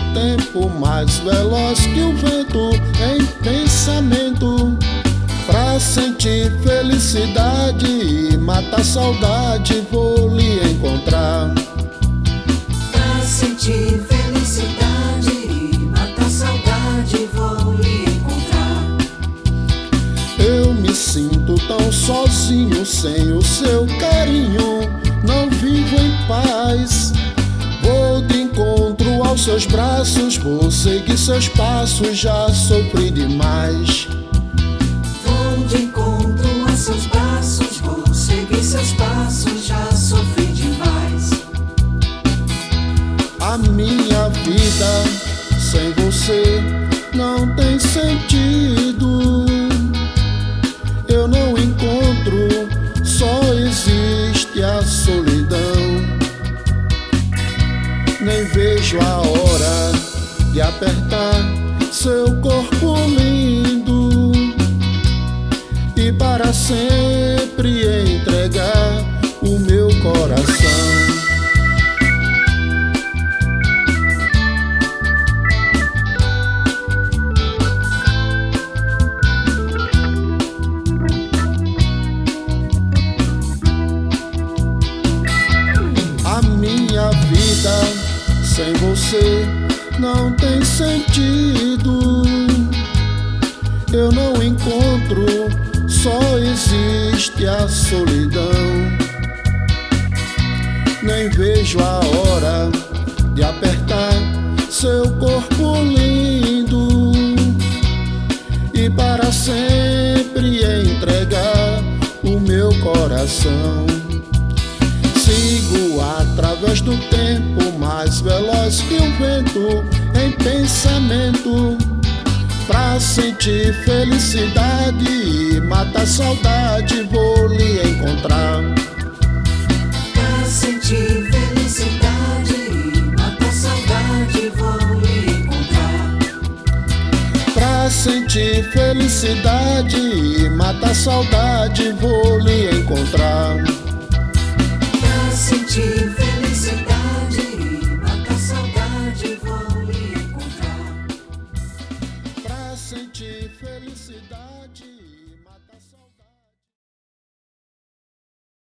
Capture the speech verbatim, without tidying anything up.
tempo mais veloz que o vento em pensamento. Pra sentir felicidade e matar saudade, vou lhe encontrar. Pra sentir felicidade e matar saudade, vou lhe encontrar. Eu me sinto tão sozinho sem o seu carinho, não vivo em paz. Vou de encontro aos seus braços, vou seguir seus passos, já sofri demais. Vou de encontro aos seus braços, vou seguir seus passos, já sofri demais. A minha vida sem você não tem sentido. Eu não encontro, só existe a solidão. Nem vejo a hora de apertar seu corpo lindo e para sempre entregar o meu coração. A minha vida sem você não tem sentido. Eu não encontro, só existe a solidão. Nem vejo a hora de apertar seu corpo lindo e para sempre entregar o meu coração. Sigo através do tempo mais veloz que o vento em pensamento. Pra sentir felicidade e matar saudade, vou lhe encontrar. Pra sentir felicidade e matar saudade, vou lhe encontrar. Pra sentir felicidade e matar saudade, vou lhe encontrar.